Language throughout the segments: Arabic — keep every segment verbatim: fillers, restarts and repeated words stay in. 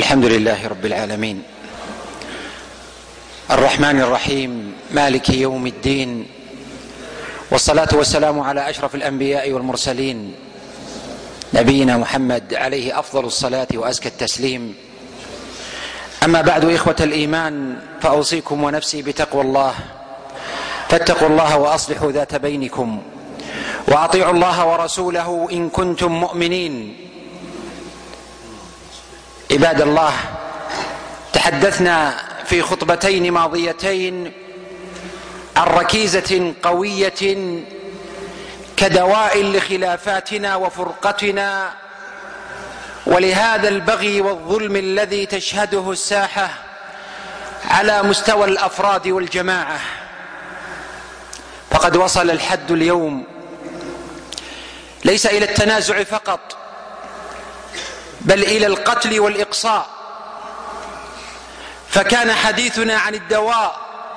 الحمد لله رب العالمين الرحمن الرحيم مالك يوم الدين، والصلاة والسلام على أشرف الأنبياء والمرسلين نبينا محمد عليه أفضل الصلاة وأزكى التسليم. أما بعد، إخوة الإيمان، فأوصيكم ونفسي بتقوى الله، فاتقوا الله وأصلحوا ذات بينكم، وأطيعوا الله ورسوله إن كنتم مؤمنين. عباد الله، تحدثنا في خطبتين ماضيتين عن ركيزة قوية كدواء لخلافاتنا وفرقتنا ولهذا البغي والظلم الذي تشهده الساحة على مستوى الأفراد والجماعة. فقد وصل الحد اليوم ليس إلى التنازع فقط، بل إلى القتل والإقصاء. فكان حديثنا عن الدواء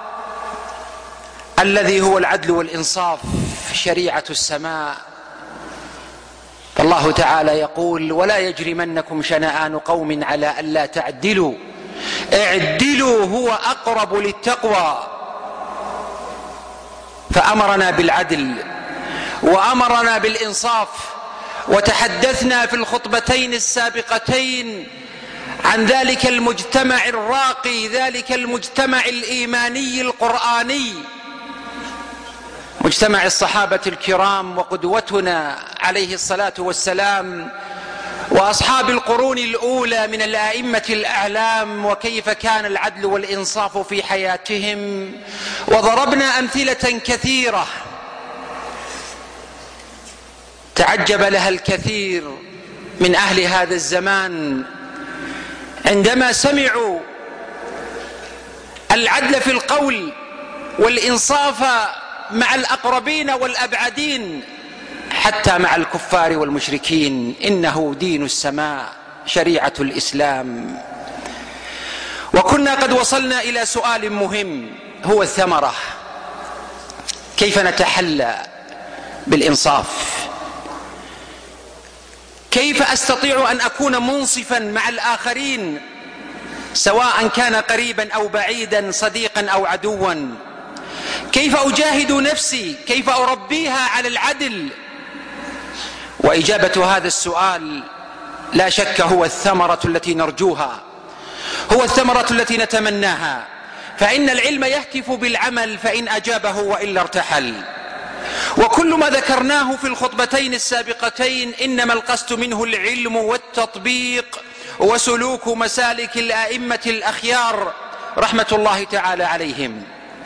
الذي هو العدل والإنصاف، شريعة السماء. فالله تعالى يقول: ولا يجرمنكم شنآن قوم على ألا تعدلوا اعدلوا هو أقرب للتقوى. فأمرنا بالعدل وأمرنا بالإنصاف. وتحدثنا في الخطبتين السابقتين عن ذلك المجتمع الراقي، ذلك المجتمع الإيماني القرآني، مجتمع الصحابة الكرام وقدوتنا عليه الصلاة والسلام، وأصحاب القرون الأولى من الأئمة الأعلام، وكيف كان العدل والإنصاف في حياتهم. وضربنا أمثلة كثيرة تعجب لها الكثير من أهل هذا الزمان عندما سمعوا العدل في القول والإنصاف مع الأقربين والأبعدين، حتى مع الكفار والمشركين. إنه دين السماء، شريعة الإسلام. وكنا قد وصلنا إلى سؤال مهم، هو الثمرة. كيف نتحلى بالإنصاف؟ كيف أستطيع أن أكون منصفا مع الآخرين، سواء كان قريبا أو بعيدا، صديقا أو عدوا؟ كيف أجاهد نفسي؟ كيف أربيها على العدل؟ وإجابة هذا السؤال لا شك هو الثمرة التي نرجوها، هو الثمرة التي نتمناها. فإن العلم يهتف بالعمل، فإن أجابه وإلا ارتحل. وكل ما ذكرناه في الخطبتين السابقتين إنما القصد منه العلم والتطبيق وسلوك مسالك الأئمة الأخيار رحمة الله تعالى عليهم.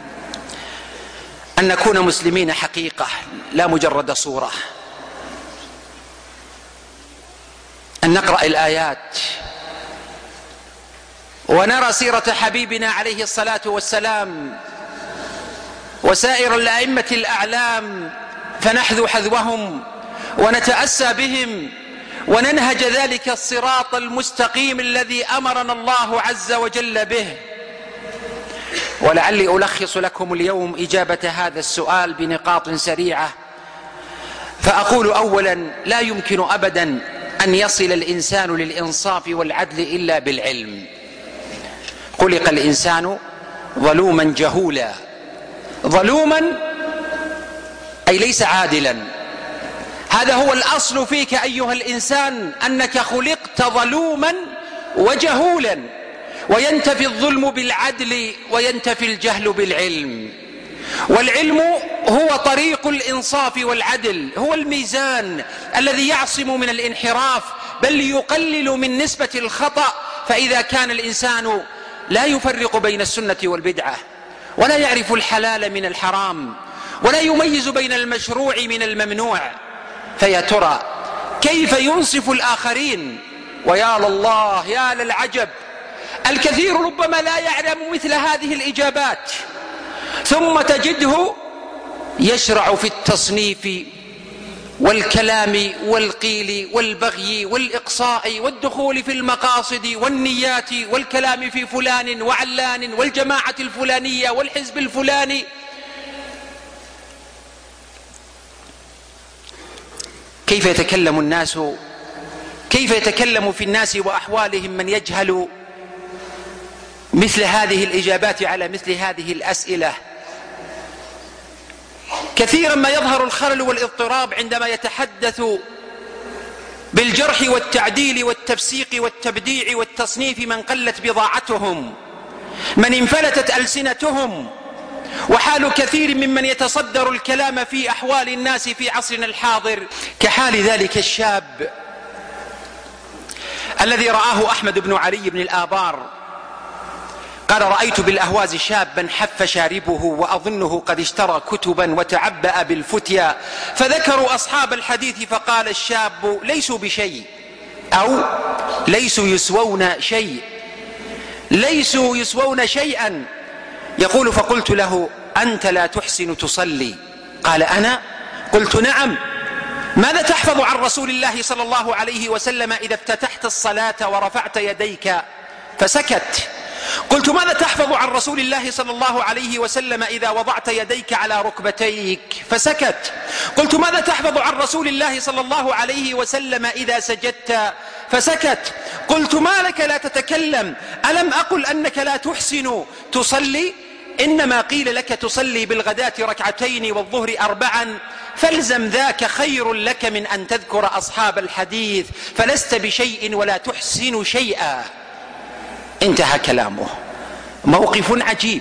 أن نكون مسلمين حقيقة، لا مجرد صورة. أن نقرأ الآيات ونرى سيرة حبيبنا عليه الصلاة والسلام وسائر الأئمة الأعلام، فنحذو حذوهم ونتأسى بهم وننهج ذلك الصراط المستقيم الذي أمرنا الله عز وجل به. ولعلي ألخص لكم اليوم إجابة هذا السؤال بنقاط سريعة. فأقول: أولا، لا يمكن أبدا أن يصل الإنسان للإنصاف والعدل إلا بالعلم. خلق الإنسان ظلوما جهولا. ظلوما أي ليس عادلا. هذا هو الأصل فيك أيها الإنسان، أنك خلقت ظلوما وجهولا. وينتفي الظلم بالعدل وينتفي الجهل بالعلم. والعلم هو طريق الإنصاف والعدل، هو الميزان الذي يعصم من الانحراف، بل يقلل من نسبة الخطأ. فإذا كان الإنسان لا يفرق بين السنة والبدعة، ولا يعرف الحلال من الحرام، ولا يميز بين المشروع من الممنوع، فيا ترى كيف ينصف الآخرين؟ ويا لله، يا للعجب، الكثير ربما لا يعلم مثل هذه الإجابات، ثم تجده يشرع في التصنيف والكلام والقيل والبغي والإقصاء والدخول في المقاصد والنيات والكلام في فلان وعلان والجماعة الفلانية والحزب الفلاني. كيف يتكلم الناس كيف يتكلم في الناس وأحوالهم من يجهل مثل هذه الإجابات على مثل هذه الأسئلة. كثيرا ما يظهر الخلل والاضطراب عندما يتحدث بالجرح والتعديل والتفسيق والتبديع والتصنيف من قلت بضاعتهم، من انفلتت ألسنتهم. وحال كثير ممن يتصدر الكلام في أحوال الناس في عصرنا الحاضر كحال ذلك الشاب الذي رآه أحمد بن علي بن الآبار قال: رأيت بالأهواز شابا حف شاربه وأظنه قد اشترى كتبا وتعبأ بالفتيا، فذكروا أصحاب الحديث فقال الشاب: ليسوا بشيء، أو ليسوا يسوون شيء، ليسوا يسوون شيئا. يقول: فقلت له: أنت لا تحسن تصلي؟ قال: أنا؟ قلت: نعم. ماذا تحفظ عن رسول الله صلى الله عليه وسلم إذا افتتحت الصلاة ورفعت يديك؟ فسكت. قلت: ماذا تحفظ عن رسول الله صلى الله عليه وسلم إذا وضعت يديك على ركبتيك؟ فسكت. قلت: ماذا تحفظ عن رسول الله صلى الله عليه وسلم إذا سجدت؟ فسكت. قلت: ما لك لا تتكلم؟ ألم أقل أنك لا تحسن تصلي؟ إنما قيل لك تصلي بالغداة ركعتين والظهر أربعا، فالزم ذاك خير لك من أن تذكر أصحاب الحديث، فلست بشيء ولا تحسن شيئا. انتهى كلامه. موقف عجيب،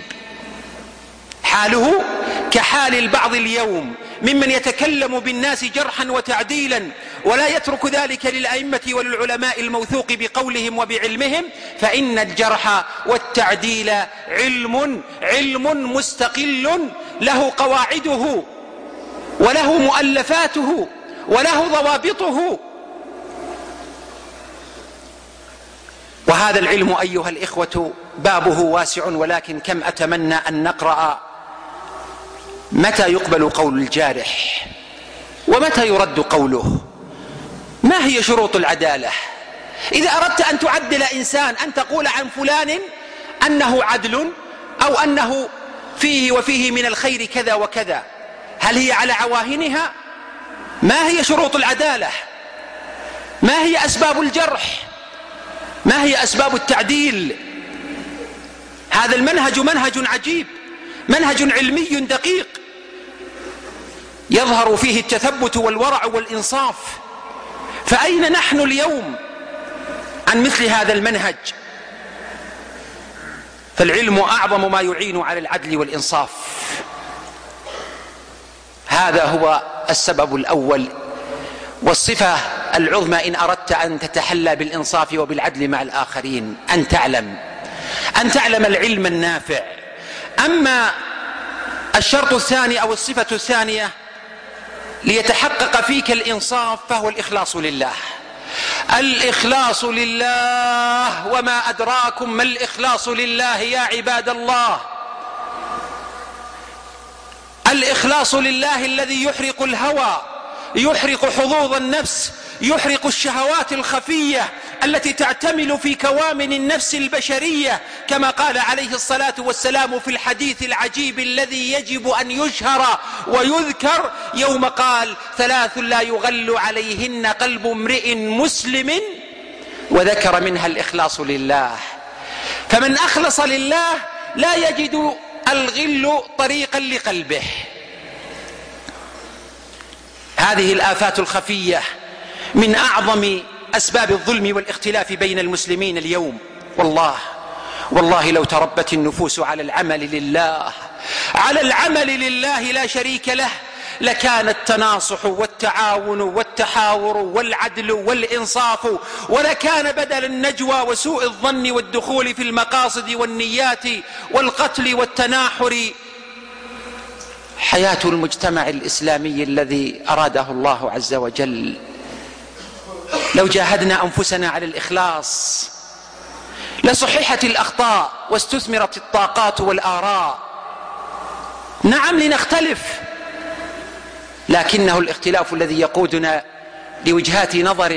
حاله كحال البعض اليوم ممن يتكلم بالناس جرحا وتعديلا ولا يترك ذلك للأئمة وللعلماء الموثوق بقولهم وبعلمهم، فإن الجرح والتعديل علم علم مستقل له قواعده وله مؤلفاته وله ضوابطه. وهذا العلم أيها الإخوة بابه واسع، ولكن كم أتمنى أن نقرأ متى يقبل قول الجارح ومتى يرد قوله. ما هي شروط العدالة؟ إذا أردت أن تعدل إنسان، أن تقول عن فلان أنه عدل أو أنه فيه وفيه من الخير كذا وكذا، هل هي على عواهنها؟ ما هي شروط العدالة؟ ما هي أسباب الجرح؟ ما هي أسباب التعديل؟ هذا المنهج منهج عجيب، منهج علمي دقيق يظهر فيه التثبت والورع والإنصاف. فأين نحن اليوم عن مثل هذا المنهج؟ فالعلم أعظم ما يعين على العدل والإنصاف. هذا هو السبب الأول والصفة العظمى إن أردت أن تتحلى بالإنصاف وبالعدل مع الآخرين، أن تعلم أن تعلم العلم النافع. أما الشرط الثاني أو الصفة الثانية ليتحقق فيك الإنصاف فهو الإخلاص لله. الإخلاص لله، وما أدراكم ما الإخلاص لله يا عباد الله. الإخلاص لله الذي يحرق الهوى، يحرق حظوظ النفس، يحرق الشهوات الخفية التي تعتمل في كوامن النفس البشرية، كما قال عليه الصلاة والسلام في الحديث العجيب الذي يجب أن يشهر ويذكر يوم قال: ثلاث لا يغل عليهن قلب امرئ مسلم، وذكر منها الإخلاص لله. فمن أخلص لله لا يجد الغل طريقا لقلبه. هذه الآفات الخفية من أعظم أسباب الظلم والاختلاف بين المسلمين اليوم. والله والله لو تربت النفوس على العمل لله، على العمل لله لا شريك له، لكان التناصح والتعاون والتحاور والعدل والإنصاف، ولكان بدل النجوى وسوء الظن والدخول في المقاصد والنيات والقتل والتناحر حياة المجتمع الإسلامي الذي أراده الله عز وجل. لو جاهدنا أنفسنا على الإخلاص لصححت الأخطاء واستثمرت الطاقات والآراء. نعم لنختلف، لكنه الاختلاف الذي يقودنا لوجهات نظر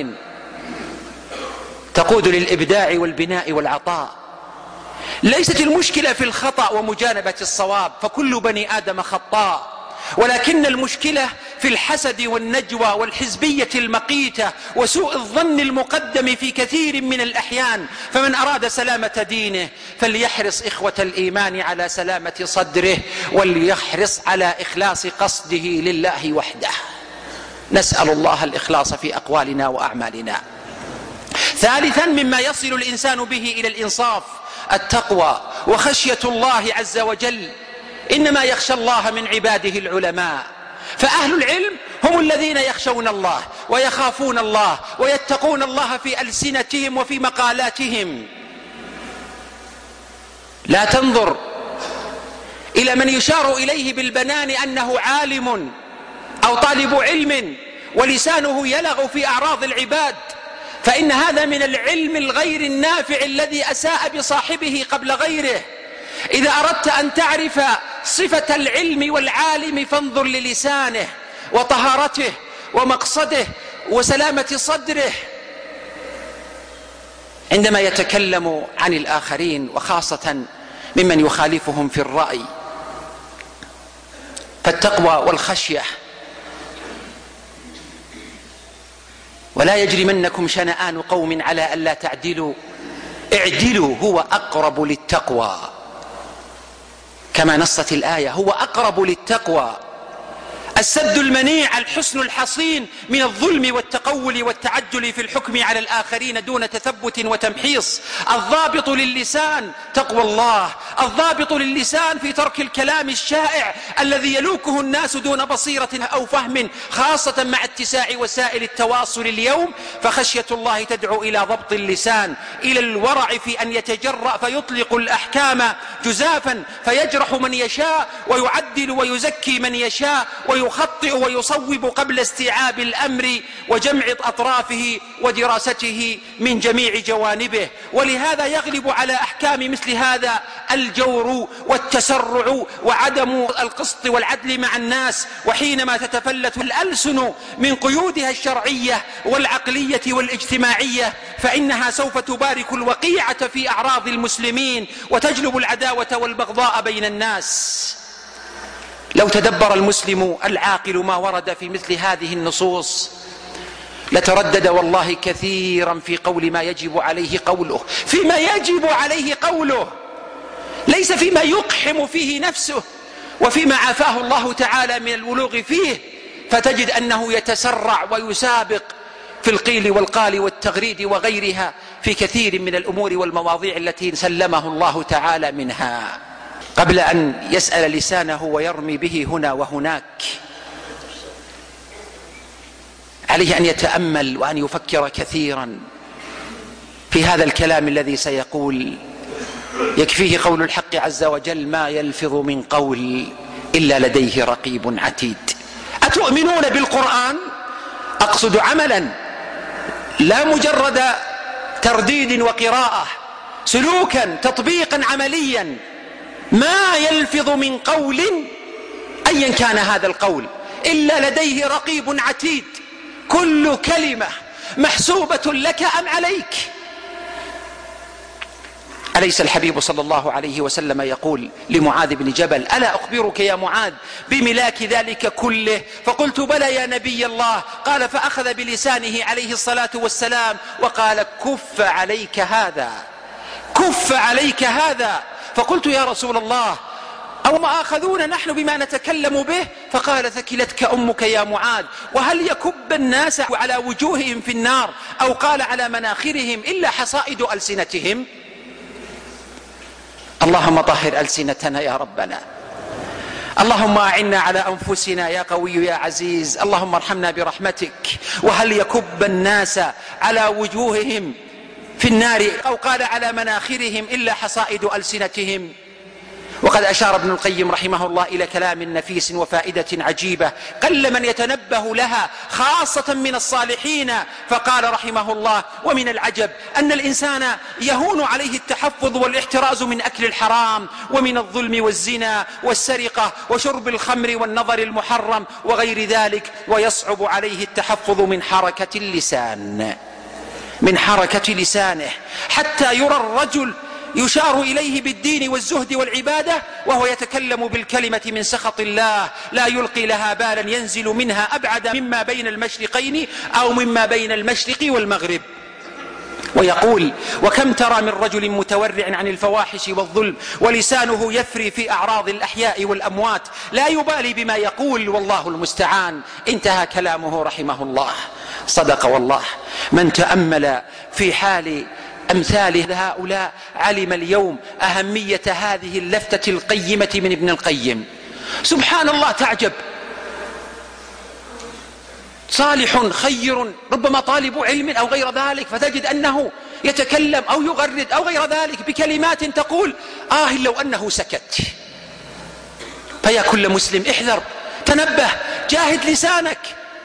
تقود للإبداع والبناء والعطاء. ليست المشكلة في الخطأ ومجانبة الصواب، فكل بني آدم خطاء، ولكن المشكلة في الحسد والنجوى والحزبية المقيتة وسوء الظن المقدم في كثير من الأحيان. فمن أراد سلامة دينه فليحرص إخوة الإيمان على سلامة صدره، وليحرص على إخلاص قصده لله وحده. نسأل الله الإخلاص في أقوالنا وأعمالنا. ثالثا مما يصل الإنسان به إلى الإنصاف التقوى وخشية الله عز وجل. إنما يخشى الله من عباده العلماء، فأهل العلم هم الذين يخشون الله ويخافون الله ويتقون الله في ألسنتهم وفي مقالاتهم. لا تنظر إلى من يشار إليه بالبنان أنه عالم أو طالب علم ولسانه يلغ في أعراض العباد، فإن هذا من العلم الغير النافع الذي أساء بصاحبه قبل غيره. إذا أردت أن تعرف صفة العلم والعالم فانظر للسانه وطهارته ومقصده وسلامة صدره عندما يتكلم عن الآخرين، وخاصة ممن يخالفهم في الرأي. فالتقوى والخشية. ولا يجرمنكم شنآن قوم على ألا تعدلوا اعدلوا هو أقرب للتقوى، كما نصت الآية، هو أقرب للتقوى. السد المنيع، الحسن الحصين من الظلم والتقول والتعجل في الحكم على الآخرين دون تثبت وتمحيص. الضابط للسان تقوى الله، الضابط للسان في ترك الكلام الشائع الذي يلوكه الناس دون بصيرة أو فهم، خاصة مع اتساع وسائل التواصل اليوم. فخشية الله تدعو إلى ضبط اللسان، إلى الورع في أن يتجرأ فيطلق الأحكام جزافا فيجرح من يشاء ويعدل ويزكي من يشاء ويخطئ ويصوب قبل استيعاب الأمر وجمع أطرافه ودراسته من جميع جوانبه. ولهذا يغلب على أحكام مثل هذا الجور والتسرع وعدم القسط والعدل مع الناس. وحينما تتفلت الألسن من قيودها الشرعية والعقلية والاجتماعية فإنها سوف تبارك الوقيعة في أعراض المسلمين وتجلب العداوة والبغضاء بين الناس. لو تدبر المسلم العاقل ما ورد في مثل هذه النصوص لتردد والله كثيرا في قول ما يجب عليه قوله، فيما يجب عليه قوله، ليس فيما يقحم فيه نفسه وفيما عافاه الله تعالى من الولوغ فيه. فتجد أنه يتسرع ويسابق في القيل والقال والتغريد وغيرها في كثير من الأمور والمواضيع التي سلمه الله تعالى منها. قبل أن يسأل لسانه ويرمي به هنا وهناك عليه أن يتأمل وأن يفكر كثيرا في هذا الكلام الذي سيقول. يكفيه قول الحق عز وجل: ما يلفظ من قول إلا لديه رقيب عتيد. أتؤمنون بالقرآن؟ أقصد عملا، لا مجرد ترديد وقراءة، سلوكا تطبيقا عمليا. ما يلفظ من قول أيا كان هذا القول إلا لديه رقيب عتيد. كل كلمة محسوبة لك أم عليك. أليس الحبيب صلى الله عليه وسلم يقول لمعاذ بن جبل: ألا أخبرك يا معاذ بملاك ذلك كله؟ فقلت: بلى يا نبي الله. قال: فأخذ بلسانه عليه الصلاة والسلام وقال: كف عليك هذا، كف عليك هذا. فقلت: يا رسول الله، أو ما آخذون نحن بما نتكلم به؟ فقال: ثكلتك أمك يا معاذ. وهل يكب الناس على وجوههم في النار، أو قال على مناخرهم، إلا حصائد ألسنتهم؟ اللهم طهر ألسنتنا يا ربنا، اللهم أعنا على أنفسنا يا قوي يا عزيز، اللهم ارحمنا برحمتك. وهل يكب الناس على وجوههم في النار، أو قال على مناخرهم، إلا حصائد ألسنتهم؟ وقد أشار ابن القيم رحمه الله إلى كلام نفيس وفائدة عجيبة قل من يتنبه لها، خاصة من الصالحين. فقال رحمه الله: ومن العجب أن الإنسان يهون عليه التحفظ والاحتراز من أكل الحرام ومن الظلم والزنا والسرقة وشرب الخمر والنظر المحرم وغير ذلك، ويصعب عليه التحفظ من حركة اللسان، من حركة لسانه، حتى يرى الرجل يشار إليه بالدين والزهد والعبادة وهو يتكلم بالكلمة من سخط الله لا يلقي لها بالا، ينزل منها أبعد مما بين المشرقين أو مما بين المشرق والمغرب. ويقول: وكم ترى من رجل متورع عن الفواحش والظلم ولسانه يفري في أعراض الأحياء والأموات لا يبالي بما يقول والله المستعان. انتهى كلامه رحمه الله. صدق والله. من تأمل في حال أمثال هؤلاء علم اليوم أهمية هذه اللفتة القيمة من ابن القيم. سبحان الله، تعجب، صالح خير ربما طالب علم أو غير ذلك، فتجد أنه يتكلم أو يغرد أو غير ذلك بكلمات تقول آه لو أنه سكت. فيا كل مسلم احذر، تنبه، جاهد لسانك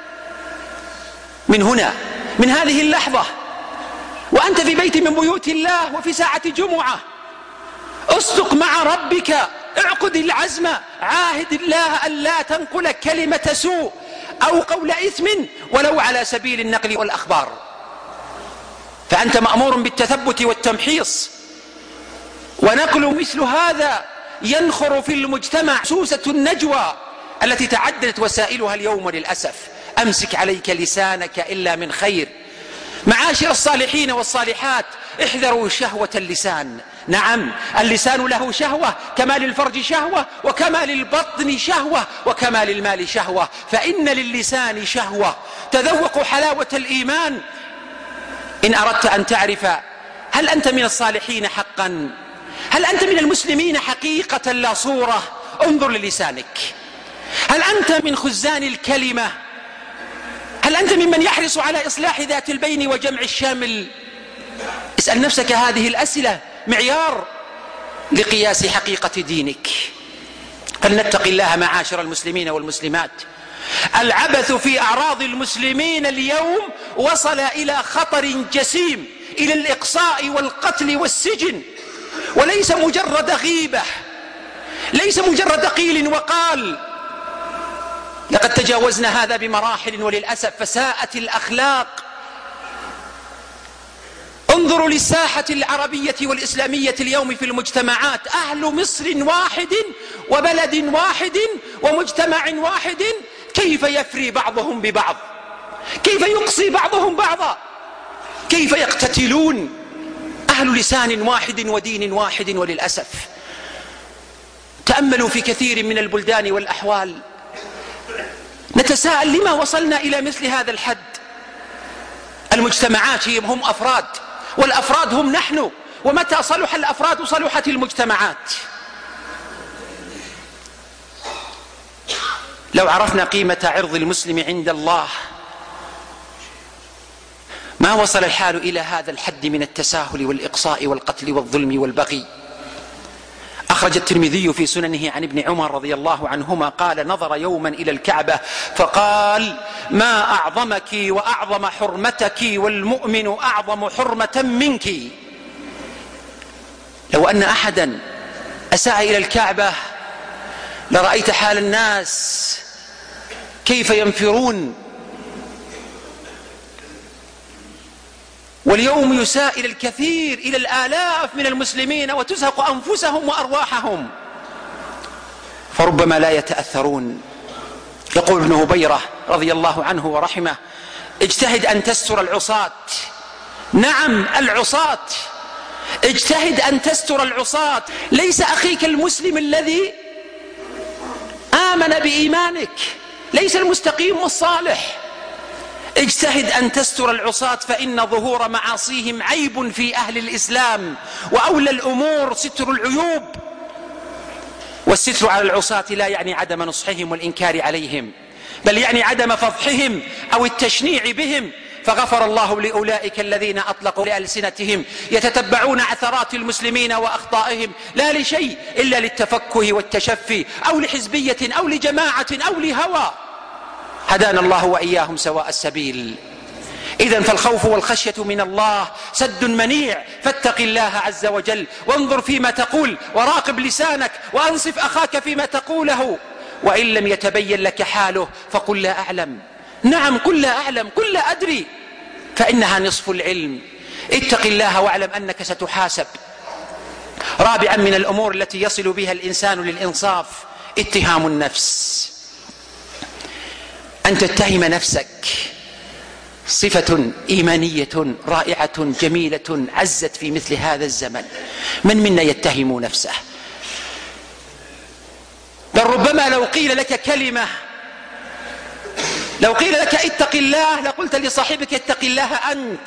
من هنا، من هذه اللحظة وأنت في بيت من بيوت الله وفي ساعة جمعة. اصدق مع ربك، اعقد العزم، عاهد الله أن لا تنقل كلمة سوء أو قول إثم ولو على سبيل النقل والأخبار، فأنت مأمور بالتثبت والتمحيص. ونقل مثل هذا ينخر في المجتمع سوسة النجوى التي تعددت وسائلها اليوم للأسف. أمسك عليك لسانك إلا من خير. معاشر الصالحين والصالحات، احذروا شهوة اللسان. نعم، اللسان له شهوة كما للفرج شهوة وكما للبطن شهوة وكما للمال شهوة، فإن للسان شهوة تذوق حلاوة الإيمان. إن أردت أن تعرف هل أنت من الصالحين حقا، هل أنت من المسلمين حقيقة لا صورة، انظر للسانك. هل أنت من خزان الكلمة؟ هل أنت ممن يحرص على إصلاح ذات البين وجمع الشامل؟ اسأل نفسك هذه الأسئلة، معيار لقياس حقيقة دينك. فلنتق الله معاشر المسلمين والمسلمات. العبث في أعراض المسلمين اليوم وصل إلى خطر جسيم، إلى الإقصاء والقتل والسجن، وليس مجرد غيبة، ليس مجرد قيل وقال. لقد تجاوزنا هذا بمراحل وللأسف فساءت الأخلاق. انظروا للساحة العربية والإسلامية اليوم في المجتمعات، أهل مصر واحد وبلد واحد ومجتمع واحد، كيف يفري بعضهم ببعض، كيف يقصي بعضهم بعضا، كيف يقتتلون، أهل لسان واحد ودين واحد. وللأسف تأملوا في كثير من البلدان والأحوال، نتساءل لما وصلنا إلى مثل هذا الحد. المجتمعات هم أفراد، والأفراد هم نحن، ومتى صلح الأفراد صلحت المجتمعات. لو عرفنا قيمة عرض المسلم عند الله ما وصل الحال إلى هذا الحد من التساهل والإقصاء والقتل والظلم والبغي. أخرج الترمذي في سننه عن ابن عمر رضي الله عنهما قال: نظر يوما إلى الكعبة فقال: ما أعظمك وأعظم حرمتك، والمؤمن أعظم حرمة منك. لو أن أحدا أساء إلى الكعبة لرأيت حال الناس كيف ينفرون. واليوم يساء إلى الكثير، إلى الآلاف من المسلمين، وتزهق أنفسهم وأرواحهم، فربما لا يتأثرون. يقول ابن هبيرة رضي الله عنه ورحمه: اجتهد أن تستر العصاة. نعم، العصاة، اجتهد أن تستر العصاة. ليس أخيك المسلم الذي آمن بإيمانك، ليس المستقيم والصالح. اجتهد أن تستر العصاة، فإن ظهور معاصيهم عيب في أهل الإسلام، وأولى الأمور ستر العيوب. والستر على العصاة لا يعني عدم نصحهم والإنكار عليهم، بل يعني عدم فضحهم أو التشنيع بهم. فغفر الله لأولئك الذين أطلقوا لألسنتهم يتتبعون عثرات المسلمين وأخطائهم، لا لشيء إلا للتفكه والتشفي، أو لحزبية أو لجماعة أو لهوى. هدانا الله وإياهم سواء السبيل. إذن فالخوف والخشية من الله سد منيع، فاتق الله عز وجل، وانظر فيما تقول، وراقب لسانك، وأنصف أخاك فيما تقوله. وإن لم يتبين لك حاله فقل لا أعلم. نعم، قل لا أعلم، قل لا أدري، فإنها نصف العلم. اتق الله واعلم أنك ستحاسب. رابعا من الأمور التي يصل بها الإنسان للإنصاف اتهام النفس. أن تتهم نفسك صفة إيمانية رائعة جميلة عزت في مثل هذا الزمن. من منا يتهم نفسه؟ بل ربما لو قيل لك كلمة، لو قيل لك اتق الله لقلت لصاحبك اتق الله أنت.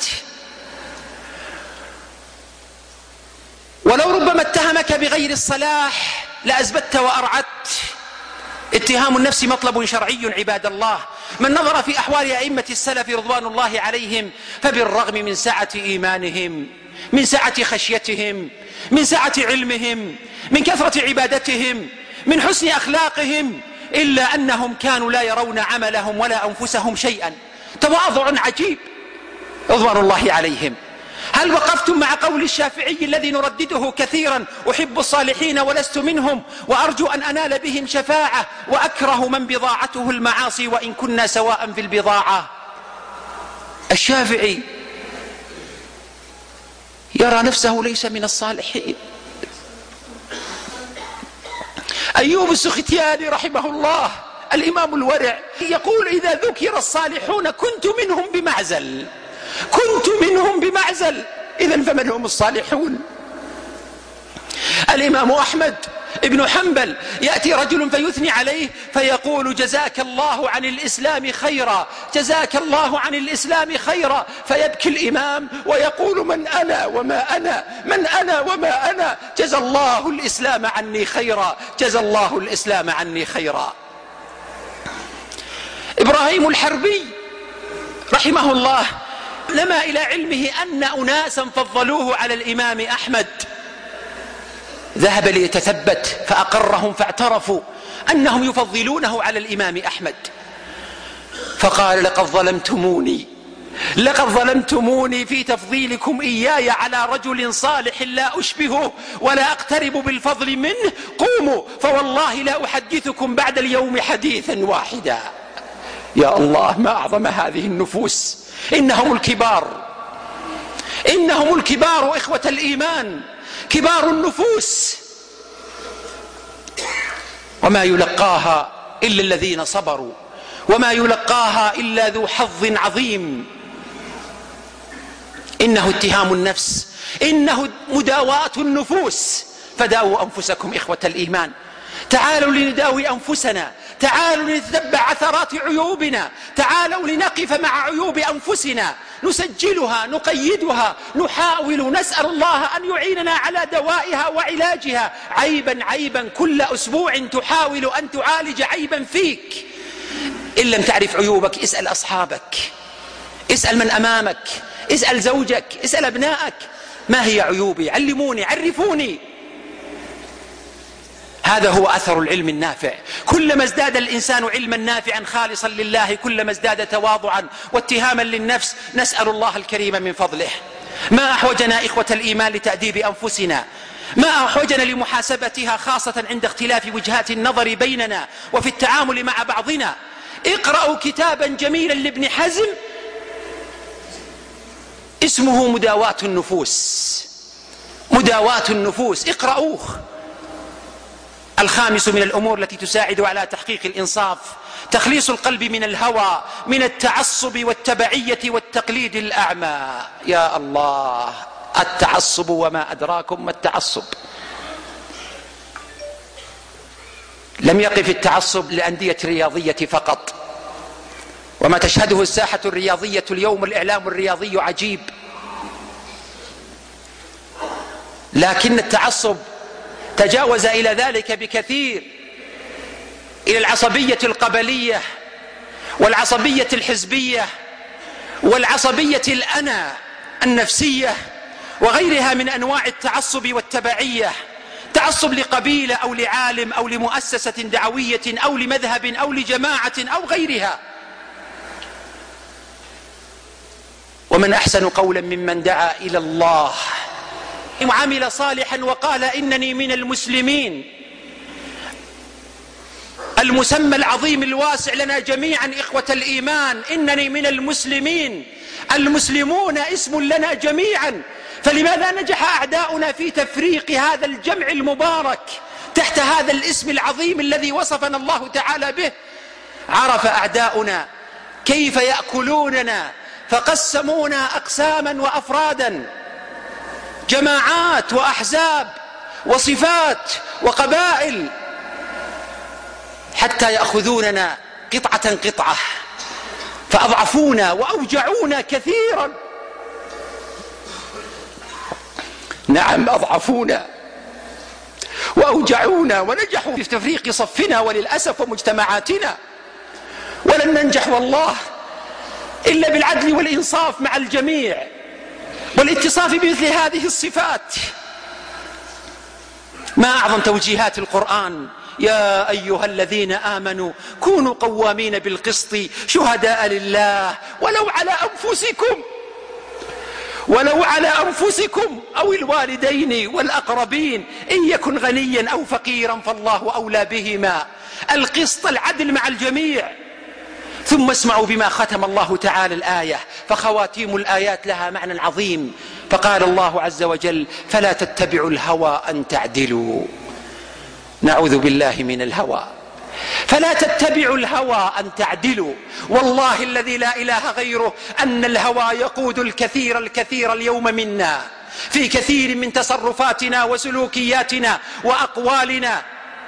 ولو ربما اتهمك بغير الصلاح لأزبدت وأرعدت. اتهام النفس مطلب شرعي عباد الله. من نظر في أحوال أئمة السلف رضوان الله عليهم فبالرغم من سعة إيمانهم، من سعة خشيتهم، من سعة علمهم، من كثرة عبادتهم، من حسن أخلاقهم، إلا أنهم كانوا لا يرون عملهم ولا أنفسهم شيئا. تواضع عجيب رضوان الله عليهم. هل وقفتم مع قول الشافعي الذي نردده كثيرا: أحب الصالحين ولست منهم وأرجو أن أنال بهم شفاعة وأكره من بضاعته المعاصي وإن كنا سواء في البضاعة؟ الشافعي يرى نفسه ليس من الصالحين. أيوب السختياني رحمه الله الإمام الورع يقول: إذا ذكر الصالحون كنت منهم بمعزل، كنت منهم بمعزل. إذن فمن هم الصالحون؟ الإمام أحمد ابن حنبل يأتي رجل فيثني عليه فيقول: جزاك الله عن الإسلام خيرا، جزاك الله عن الإسلام خيرا، فيبكي الإمام ويقول: من أنا وما أنا، من أنا وما أنا، جزى الله الإسلام عني خيرا، جزى الله الإسلام عني خيرا. إبراهيم الحربي رحمه الله لما إلى علمه أن أناسا فضلوه على الإمام أحمد، ذهب ليتثبت فأقرهم فاعترفوا أنهم يفضلونه على الإمام أحمد، فقال: لقد ظلمتموني، لقد ظلمتموني في تفضيلكم إياي على رجل صالح لا أشبهه ولا أقترب بالفضل منه. قوموا فوالله لا أحدثكم بعد اليوم حديثا واحدا. يا الله ما أعظم هذه النفوس. إنهم الكبار، إنهم الكبار إخوة الإيمان، كبار النفوس، وما يلقاها إلا الذين صبروا، وما يلقاها إلا ذو حظ عظيم. إنه اتهام النفس، إنه مداواة النفوس. فداووا أنفسكم إخوة الإيمان. تعالوا لنداوي أنفسنا، تعالوا لنتتبع عثرات عيوبنا، تعالوا لنقف مع عيوب أنفسنا، نسجلها، نقيدها، نحاول، نسأل الله أن يعيننا على دوائها وعلاجها. عيبا عيبا كل أسبوع تحاول أن تعالج عيبا فيك. إن لم تعرف عيوبك اسأل أصحابك، اسأل من أمامك، اسأل زوجك، اسأل أبنائك: ما هي عيوبي؟ علموني، عرفوني. هذا هو أثر العلم النافع. كلما ازداد الإنسان علما نافعا خالصا لله كلما ازداد تواضعا واتهاما للنفس. نسأل الله الكريم من فضله. ما أحوجنا إخوة الإيمان لتأديب أنفسنا، ما أحوجنا لمحاسبتها، خاصة عند اختلاف وجهات النظر بيننا وفي التعامل مع بعضنا. اقرأوا كتابا جميلا لابن حزم اسمه مداواة النفوس، مداواة النفوس، اقرأوه. الخامس من الأمور التي تساعد على تحقيق الإنصاف تخليص القلب من الهوى، من التعصب والتبعية والتقليد الأعمى. يا الله، التعصب وما أدراكم ما التعصب. لم يقف التعصب للأندية الرياضية فقط، وما تشهده الساحة الرياضية اليوم، الإعلام الرياضي عجيب، لكن التعصب تجاوز إلى ذلك بكثير، إلى العصبية القبلية والعصبية الحزبية والعصبية الأنا النفسية وغيرها من أنواع التعصب والتبعية. تعصب لقبيلة أو لعالم أو لمؤسسة دعوية أو لمذهب أو لجماعة أو غيرها. ومن أحسن قولا ممن دعا إلى الله وعمل صالحا وقال إنني من المسلمين. المسمى العظيم الواسع لنا جميعا إخوة الإيمان، إنني من المسلمين. المسلمون اسم لنا جميعا، فلماذا نجح أعداؤنا في تفريق هذا الجمع المبارك تحت هذا الاسم العظيم الذي وصفنا الله تعالى به؟ عرف أعداؤنا كيف يأكلوننا فقسمونا أقساما وأفرادا، جماعات وأحزاب وصفات وقبائل، حتى يأخذوننا قطعة قطعة، فأضعفونا وأوجعونا كثيرا. نعم، أضعفونا وأوجعونا ونجحوا في تفريق صفنا وللأسف ومجتمعاتنا، ولن ننجح والله إلا بالعدل والإنصاف مع الجميع والاتصاف بمثل هذه الصفات. ما أعظم توجيهات القرآن: يا أيها الذين آمنوا كونوا قوامين بالقسط شهداء لله ولو على أنفسكم ولو على أنفسكم أو الوالدين والأقربين إن يكن غنيا أو فقيرا فالله أولى بهما. القسط، العدل مع الجميع. ثم اسمعوا بما ختم الله تعالى الآية، فخواتيم الآيات لها معنى عظيم. فقال الله عز وجل: فلا تتبعوا الهوى أن تعدلوا. نعوذ بالله من الهوى. فلا تتبعوا الهوى أن تعدلوا. والله الذي لا إله غيره أن الهوى يقود الكثير الكثير اليوم منا في كثير من تصرفاتنا وسلوكياتنا وأقوالنا.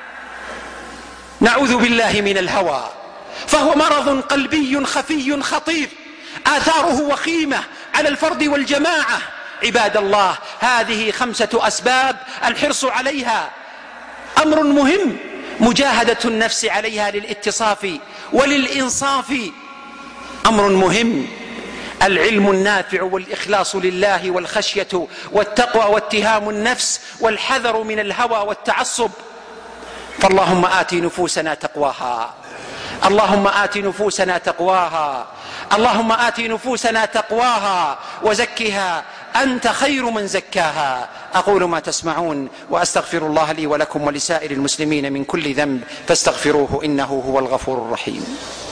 نعوذ بالله من الهوى، فهو مرض قلبي خفي خطير، آثاره وخيمة على الفرد والجماعة. عباد الله، هذه خمسة أسباب الحرص عليها أمر مهم، مجاهدة النفس عليها للاتصاف وللإنصاف أمر مهم، العلم النافع والإخلاص لله والخشية والتقوى واتهام النفس والحذر من الهوى والتعصب. فاللهم آت نفوسنا تقواها، اللهم آت نفوسنا تقواها، اللهم آت نفوسنا تقواها وزكها أنت خير من زكاها. أقول ما تسمعون وأستغفر الله لي ولكم ولسائر المسلمين من كل ذنب فاستغفروه إنه هو الغفور الرحيم.